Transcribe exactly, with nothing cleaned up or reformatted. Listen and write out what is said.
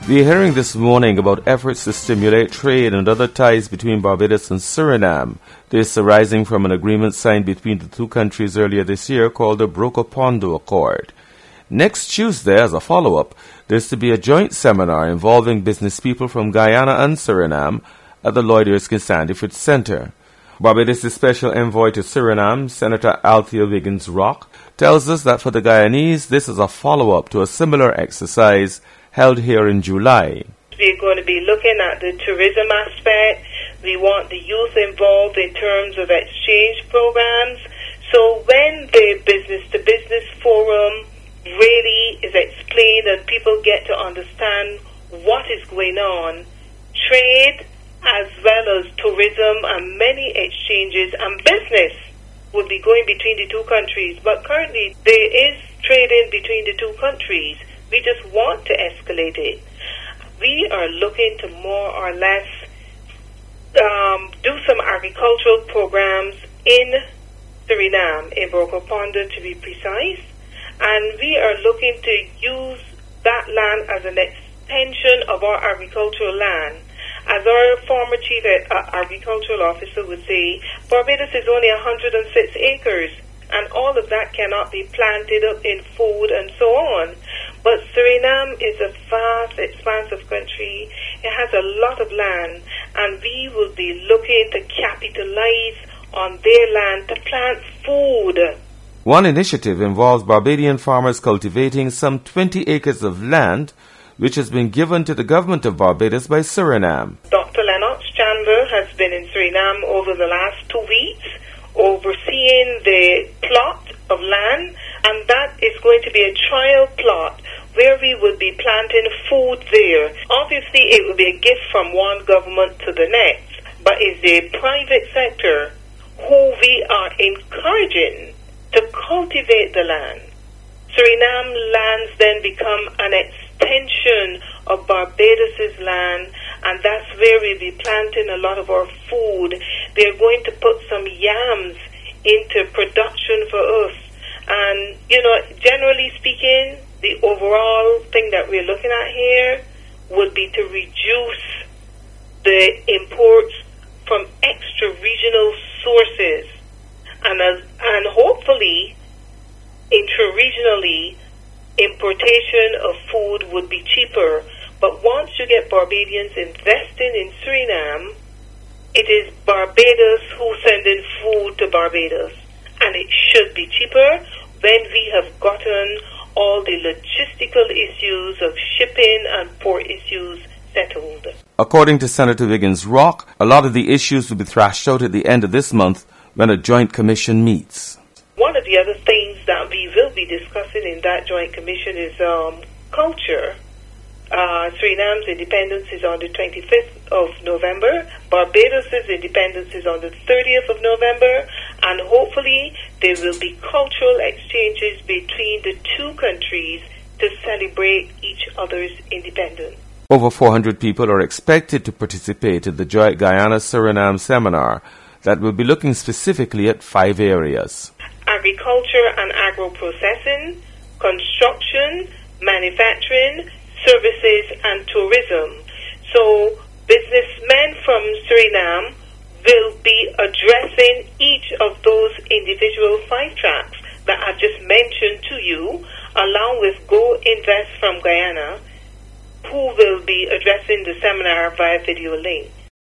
We're hearing this morning about efforts to stimulate trade and other ties between Barbados and Suriname. This arising from an agreement signed between the two countries earlier this year called the Brokopondo Accord. Next Tuesday, as a follow-up, there's to be a joint seminar involving business people from Guyana and Suriname at the Lloyd Erskine Sandiford Center. Barbados' special envoy to Suriname, Senator Althea Wiggins Rock, tells us that for the Guyanese, this is a follow-up to a similar exercise held here in July. We're going to be looking at the tourism aspect. We want the youth involved in terms of exchange programs. So when the business-to-business forum really is explained and people get to understand what is going on, trade as well as tourism and many exchanges and business will be going between the two countries. But currently there is trading between the two countries. We just want to escalate it. We are looking to more or less um, do some agricultural programs in Suriname, in Brokopondo to be precise, and we are looking to use that land as an extension of our agricultural land. As our former chief uh, agricultural officer would say, Barbados is only one hundred six acres, and all of that cannot be planted up in food and so on. But Suriname is a vast, expansive country. It has a lot of land, and we will be looking to capitalize on their land to plant food. One initiative involves Barbadian farmers cultivating some twenty acres of land, which has been given to the government of Barbados by Suriname. Doctor Lennox Chandler has been in Suriname over the last two weeks, overseeing the plot of land, and that is going to be a trial plot where we will be planting food there. Obviously, it will be a gift from one government to the next, but it's the private sector who we are encouraging to cultivate the land. Suriname lands then become an extension of Barbados' land, and that's where we'll be planting a lot of our food. They're going to put some yams into production for us. And, you know, generally speaking, the overall thing that we're looking at here would be to reduce the imports from extra-regional sources. And, as, and hopefully, intra-regionally, importation of food would be cheaper. But once you get Barbadians investing in Suriname, it is Barbados who's sending food to Barbados. And it should be cheaper when we have gotten all the logistical issues of shipping and port issues settled. According to Senator Wiggins Rock, a lot of the issues will be thrashed out at the end of this month when a joint commission meets. One of the other things that we will be discussing in that joint commission is um, culture. Uh, Suriname's independence is on the twenty-fifth of November. Barbados' independence is on the thirtieth of November. And hopefully there will be cultural exchanges between the two countries to celebrate each other's independence. Over four hundred people are expected to participate in the joint Guyana-Suriname seminar that will be looking specifically at five areas: agriculture and agro-processing, construction, manufacturing, services and tourism. So businessmen from Suriname will be addressing each of those individual five tracks that I've just mentioned to you, along with Go Invest from Guyana, who will be addressing the seminar via video link.